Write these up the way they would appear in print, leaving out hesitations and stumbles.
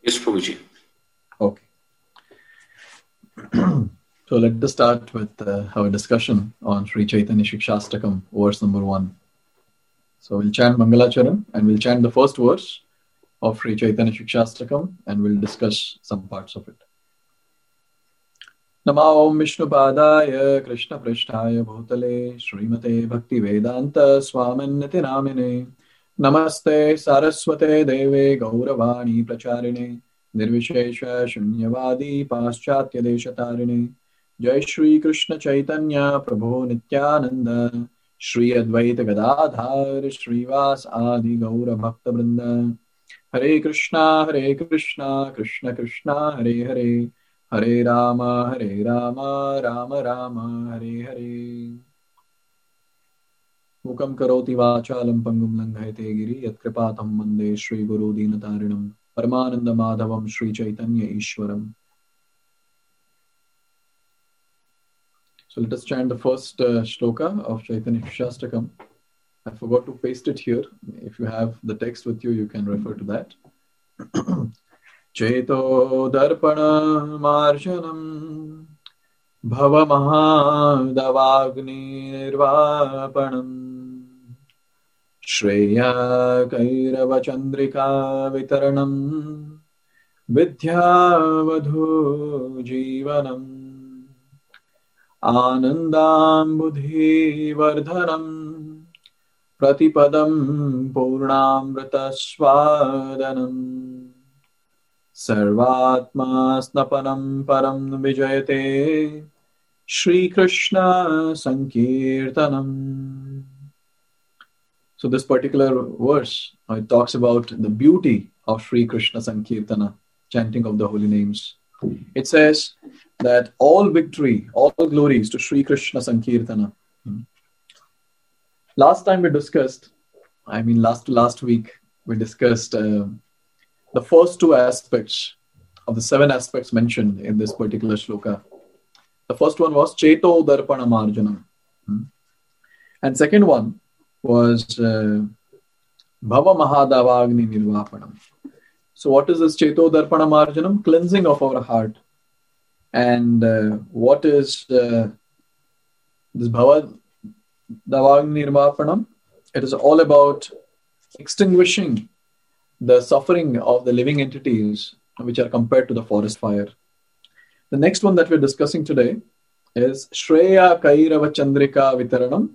Yes, Prabhuji. Okay. So let us start with our discussion on Sri Chaitanya Shikshastakam, verse number 1. So we'll chant Mangalacharan and we'll chant the first verse of Sri Chaitanya Shikshastakam and we'll discuss some parts of it. Nama Om Vishnu Padaya Krishna Prishtaya Bhutale Srimate Bhakti Vedanta Swaminiti Namine Namaste Saraswate Deve Gauravani Pracharine Nirvishesha Shunyavadi Paschatya Deshatarine Jai Shri Krishna Chaitanya Prabhu Nityananda Shri Advaita Gadadhar Srivas Adi Gaura Bhakta Vrinda Hare Krishna Krishna Krishna Hare Hare Hare Rama Rama Rama Hare Hare Mukam karoti vachalam pangum langhayate giri yat kripatam vande Shri Guru Dinatarinam Paramananda Madhavam Shri Chaitanya Ishwaram. So let us chant the first shloka of Chaitanya Shikshastakam. I forgot to paste it here. If you have the text with you, you can refer to that. Cheto darpana marjanam Bhava Mahadavagni Nirvapanam Shreya Kairava Chandrika Vitaranam Vidyavadhu Jivanam Anandam Buddhi Vardhanam Pratipadam Purnamrita Swadanam Sarvatma Snapanam Param Vijayate Shri Krishna Sankirtanam. So this particular verse, it talks about the beauty of Shri Krishna Sankirtana, chanting of the holy names. It says that all victory, all glory is to Shri Krishna Sankirtana. Last time we discussed, last week, we discussed the first two aspects of the 7 aspects mentioned in this particular shloka. The first one was Cheto Darpana Marjanam. And second one was Bhava Mahadavagni Nirvapanam. So what is this Cheto Darpana Marjanam? Cleansing of our heart. And what is this Bhava Davagni Nirvapanam? It is all about extinguishing the suffering of the living entities which are compared to the forest fire. The next one that we're discussing today is Shreya Kairava Chandrika Vitaranam.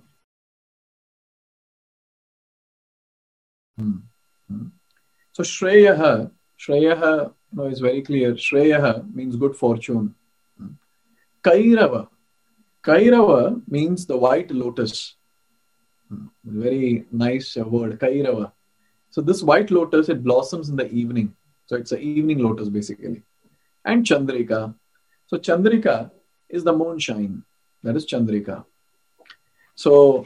So Shreyaha is very clear. Shreyaha means good fortune. Kairava means the white lotus. Very nice word, Kairava. So this white lotus, it blossoms in the evening. So it's an evening lotus basically. And Chandrika. So Chandrika is the moonshine. That is Chandrika. So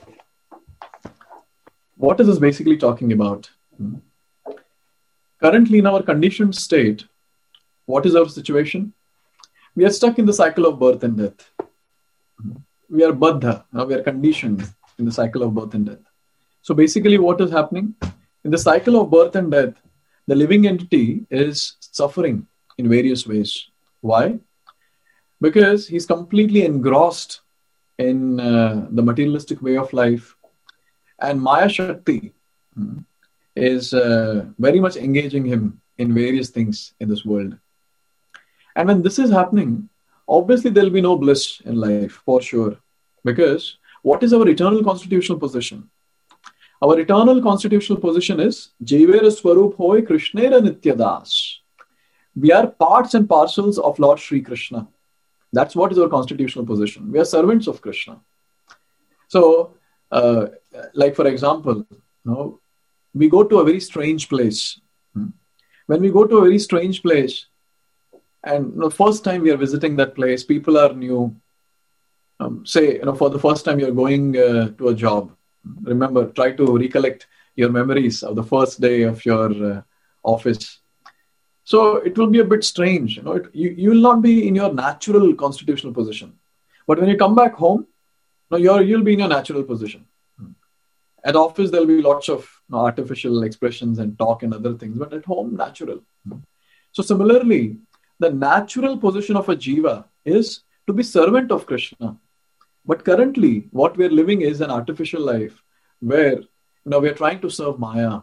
what is this basically talking about? Currently in our conditioned state, what is our situation? We are stuck in the cycle of birth and death. We are baddha. Now we are conditioned in the cycle of birth and death. So basically what is happening? In the cycle of birth and death, the living entity is suffering in various ways. Why? Because he's completely engrossed in the materialistic way of life. And Maya Shakti is very much engaging him in various things in this world. And when this is happening, obviously there will be no bliss in life, for sure. Because what is our eternal constitutional position? Our eternal constitutional position is Jivera Swarup Hoy Krishnera Nityadas. We are parts and parcels of Lord Sri Krishna. That's what is our constitutional position. We are servants of Krishna. So, like for example, we go to a very strange place. When we go to a very strange place, and first time we are visiting that place, people are new. Say, for the first time you're going to a job. Remember, try to recollect your memories of the first day of your office. So it will be a bit strange. You will not be in your natural constitutional position. But when you come back home, you'll be in your natural position. At office, there'll be lots of artificial expressions and talk and other things, but at home, natural. So similarly, the natural position of a jiva is to be servant of Krishna. But currently, what we're living is an artificial life where we're trying to serve Maya.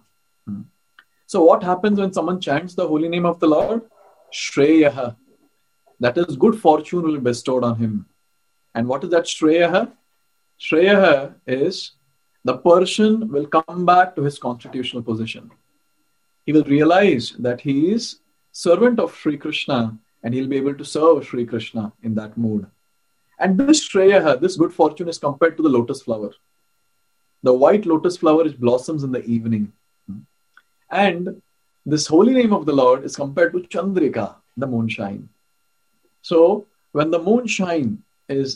So what happens when someone chants the holy name of the Lord? Shreyaha. That is, good fortune will be bestowed on him. And what is that Shreyaha? Shreyaha is the person will come back to his constitutional position. He will realize that he is servant of Sri Krishna and he'll be able to serve Sri Krishna in that mood. And this Shreyaha, this good fortune, is compared to the lotus flower. The white lotus flower blossoms in the evening. And this holy name of the Lord is compared to Chandrika, the moonshine. So when the moonshine is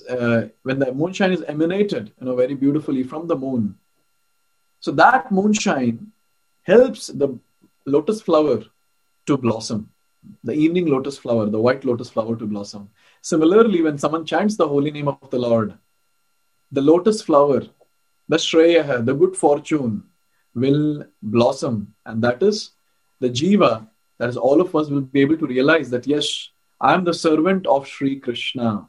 emanated, very beautifully from the moon, so that moonshine helps the lotus flower to blossom, the evening lotus flower, the white lotus flower to blossom. Similarly, when someone chants the holy name of the Lord, the lotus flower, the Shreyaha, the good fortune, will blossom. And that is the jiva, that is all of us will be able to realize that, yes, I am the servant of Sri Krishna.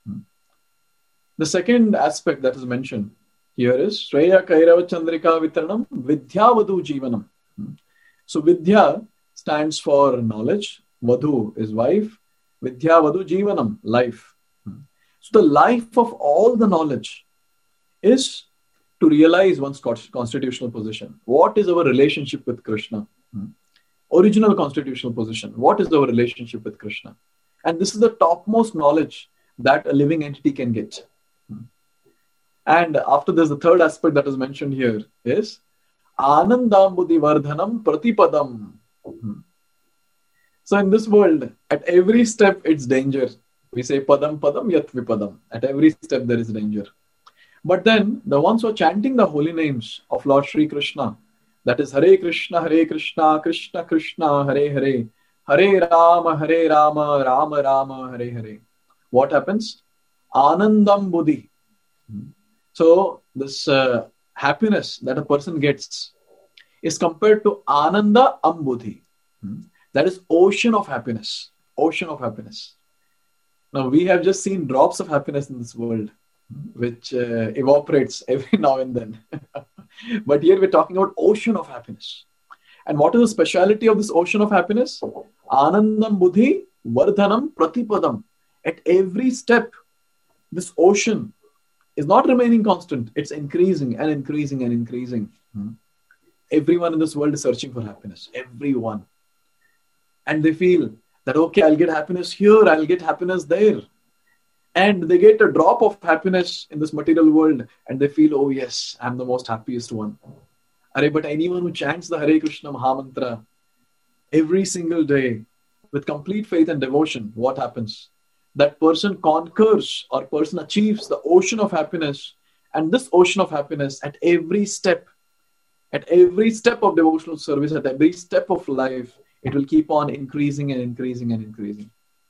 The second aspect that is mentioned here is Shreya Kairava Chandrika Vitaranam Vidya Vadhu Jivanam. So Vidya stands for knowledge, Vadhu is wife, Vidya Vadhu Jivanam, life. So the life of all the knowledge is to realize one's constitutional position. What is our relationship with Krishna? Original constitutional position. What is our relationship with Krishna? And this is the topmost knowledge that a living entity can get. And after this, the third aspect that is mentioned here is Anandambudhi Vardhanam Pratipadam. So in this world, at every step, it's danger. We say Padam Padam Yat Vipadam. At every step, there is danger. But then, the ones who are chanting the holy names of Lord Sri Krishna, that is Hare Krishna, Krishna Krishna, Hare Hare, Hare Rama, Rama Rama, Hare Hare. What happens? Anandam Buddhi. So, this happiness that a person gets is compared to Ananda Ambudhi. That is ocean of happiness. Ocean of happiness. Now, we have just seen drops of happiness in this world, which evaporates every now and then. But here we're talking about ocean of happiness. And what is the speciality of this ocean of happiness? Anandam Buddhi Vardhanam Pratipadam. At every step, this ocean is not remaining constant. It's increasing and increasing and increasing. Everyone in this world is searching for happiness. Everyone. And they feel that, okay, I'll get happiness here, I'll get happiness there. And they get a drop of happiness in this material world and they feel, oh yes, I'm the most happiest one. But anyone who chants the Hare Krishna Mahamantra every single day with complete faith and devotion, what happens? That person conquers or person achieves the ocean of happiness. And this ocean of happiness at every step of devotional service, at every step of life, it will keep on increasing and increasing and increasing.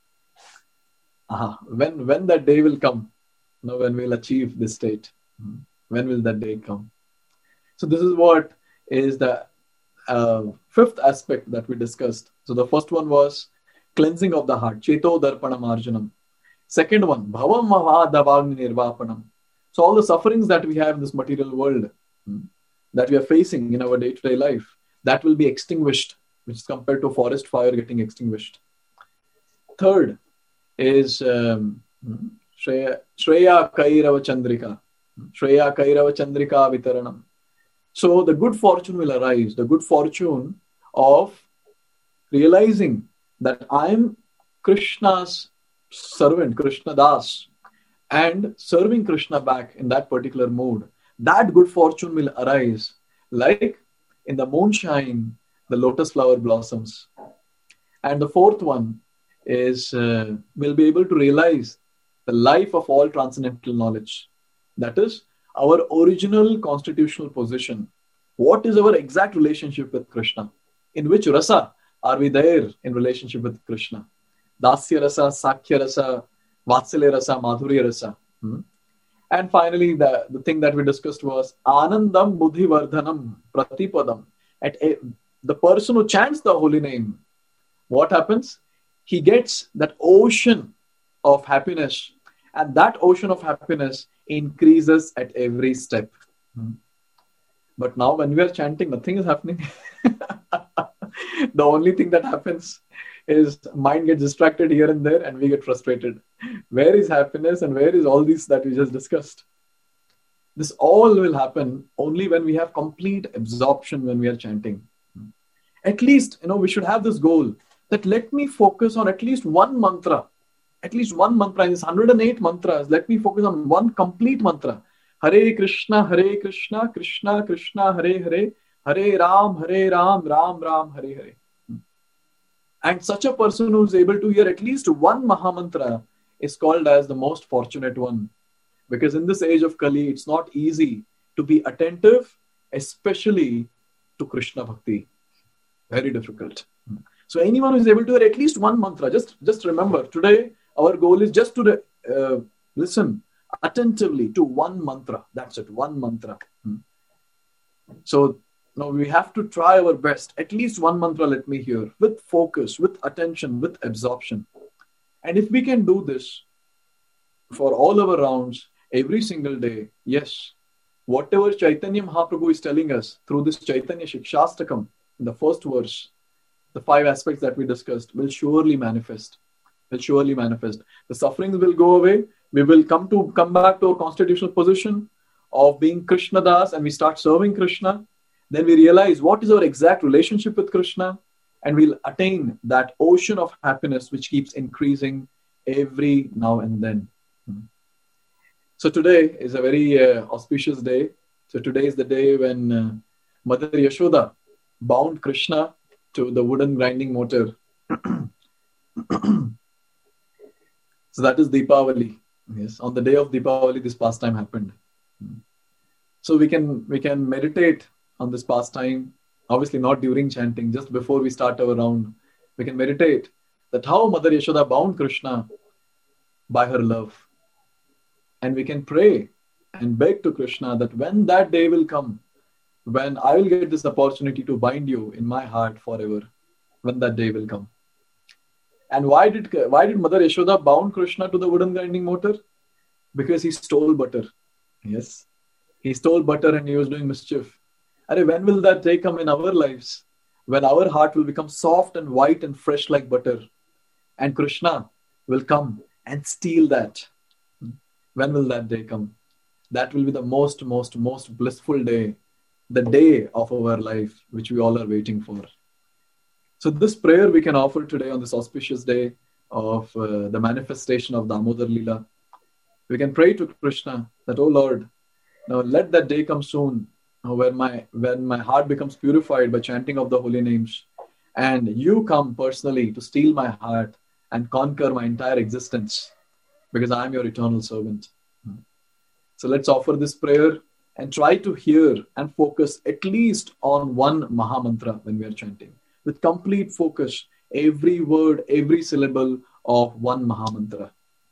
When that day will come, when we'll achieve this state, when will that day come? So this is what is the fifth aspect that we discussed. So the first one was cleansing of the heart, Cheto Darpana Marjanam. Second one, Bhavam Mahadavagni Nirvapanam. So all the sufferings that we have in this material world, that we are facing in our day-to-day life, that will be extinguished, which is compared to a forest fire getting extinguished. Third is Shreya Kairava Chandrika. Shreya Kairava Chandrika Vitaranam. So the good fortune will arise, the good fortune of realizing that I am Krishna's servant, Krishna Das, and serving Krishna back in that particular mood. That good fortune will arise like in the moonshine, the lotus flower blossoms. And the fourth one is we'll be able to realize the life of all transcendental knowledge. That is our original constitutional position. What is our exact relationship with Krishna? In which rasa are we there in relationship with Krishna? Dasya rasa, Sakhya rasa, Vatsalya rasa, Madhurya rasa. And finally, the thing that we discussed was Anandam Buddhi Vardhanam Pratipadam. The person who chants the holy name, what happens? He gets that ocean of happiness, and that ocean of happiness increases at every step. But now when we are chanting, nothing is happening. The only thing that happens is mind gets distracted here and there and we get frustrated. Where is happiness and where is all this that we just discussed? This all will happen only when we have complete absorption when we are chanting. At least, we should have this goal that let me focus on at least one mantra. At least one mantra in this 108 mantras. Let me focus on one complete mantra. Hare Krishna, Krishna Krishna, Hare Hare, Hare Ram, Ram Ram, Hare Hare. And such a person who is able to hear at least one Mahamantra is called as the most fortunate one. Because in this age of Kali, it's not easy to be attentive, especially to Krishna Bhakti. Very difficult. So anyone who is able to hear at least one mantra, just remember, today our goal is just to listen attentively to one mantra. That's it, one mantra. So now we have to try our best. At least one mantra let me hear, with focus, with attention, with absorption. And if we can do this for all our rounds, every single day, yes, whatever Chaitanya Mahaprabhu is telling us through this Chaitanya Shikshastakam, in the first verse, the 5 aspects that we discussed will surely manifest. The sufferings will go away. We will come back to our constitutional position of being Krishna Das, and we start serving Krishna. Then we realize what is our exact relationship with Krishna, and we'll attain that ocean of happiness which keeps increasing every now and then. So today is a very auspicious day. So today is the day when Mother Yashoda bound Krishna to the wooden grinding mortar. So that is Deepavali. Yes, on the day of Deepavali, this pastime happened. So we can meditate on this pastime. Obviously not during chanting, just before we start our round. We can meditate that how Mother Yashoda bound Krishna by her love. And we can pray and beg to Krishna that when that day will come, when I will get this opportunity to bind you in my heart forever, when that day will come. And why did Mother Yashoda bound Krishna to the wooden grinding mortar? Because he stole butter. Yes, he stole butter and he was doing mischief. When will that day come in our lives? When our heart will become soft and white and fresh like butter. And Krishna will come and steal that. When will that day come? That will be the most blissful day. The day of our life, which we all are waiting for. So this prayer we can offer today on this auspicious day of the manifestation of Damodar Leela. We can pray to Krishna that, oh Lord, now let that day come soon, when my heart becomes purified by chanting of the holy names, and you come personally to steal my heart and conquer my entire existence, because I am your eternal servant. So let's offer this prayer and try to hear and focus at least on one Mahamantra when we are chanting. With complete focus, every word, every syllable of one Mahamantra.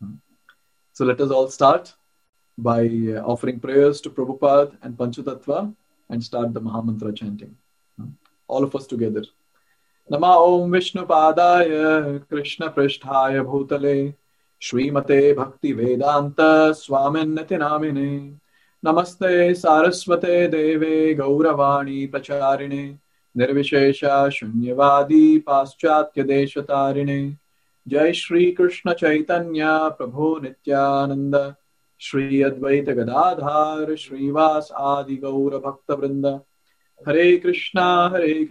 So let us all start by offering prayers to Prabhupada and Panchatattva and start the Mahamantra chanting. All of us together. Nama Om Vishnu Padaya Krishna Prishthaya Bhutale Shrimate Bhakti Vedanta Swaminati Namine Namaste Saraswate Deve Gauravani Pracharine Nirvishesha Shunyavadi Paschatya Deshatarine Jai Shri Krishna Chaitanya Prabhu Nityananda Shri Advaita Gadadhar Shrivas Adi Gaura Bhakta Vrinda Hare Krishna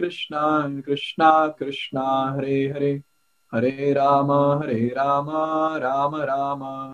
Krishna Krishna Hare Hare Hare Rama Rama Rama